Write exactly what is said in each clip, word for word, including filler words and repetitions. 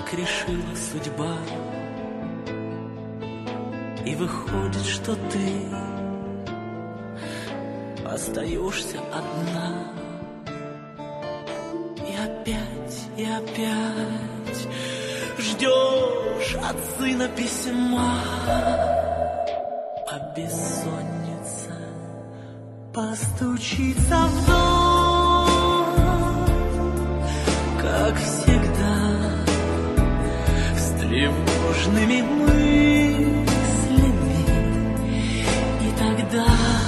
так решила судьба. И выходит, что ты остаешься одна. И опять, и опять ждешь от сына письма. А бессонница постучится в дом, как всегда, с тревожными мыслями. И тогда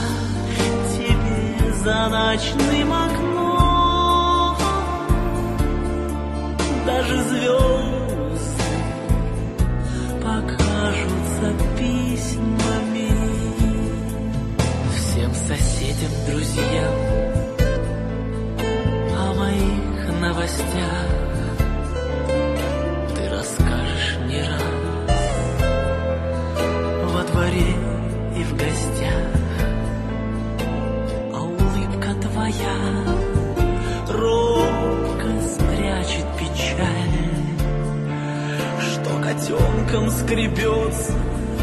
тебе за ночным окном даже звезды покажутся письмами. Всем соседям, друзьям о моих новостях ты расскажешь не раз во дворе и в гостях. А улыбка твоя робко спрячет печаль, что котенком скребется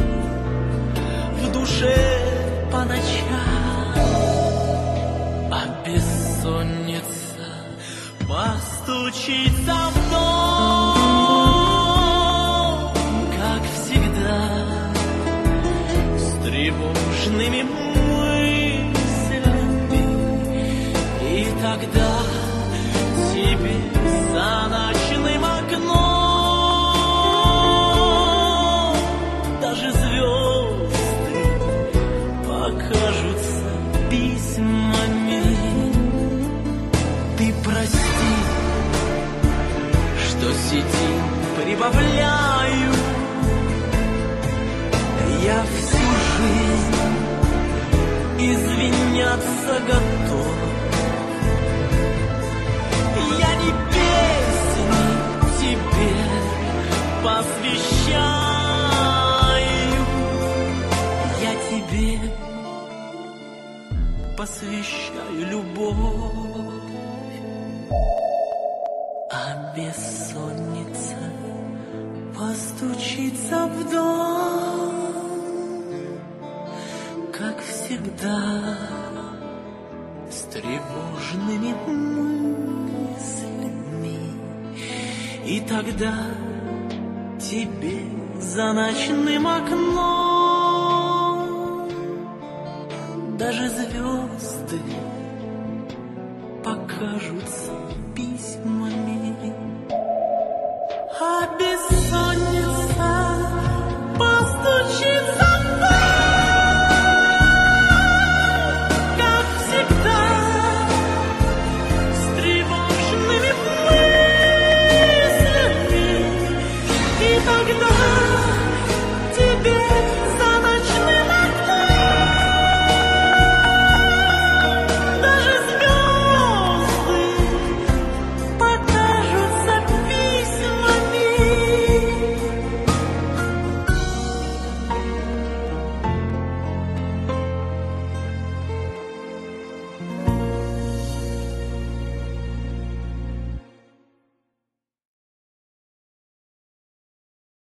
в душе по ночам. А бессонница постучится в дом, как всегда, с тревожными мыслями. И тогда тебе за ночным окном даже звезды покажутся письмами. Ты прости, что сидим, прибавляю. Я всю жизнь извиняться готов. Я не песни тебе посвящаю, я тебе посвящаю любовь. А бессонница постучится в дом, как всегда, с тревожными мыслями. И тогда тебе за ночным окном даже звезды покажутся письмами. А бессонница постучится в дом, как всегда, с тревожными мыслями. И тогда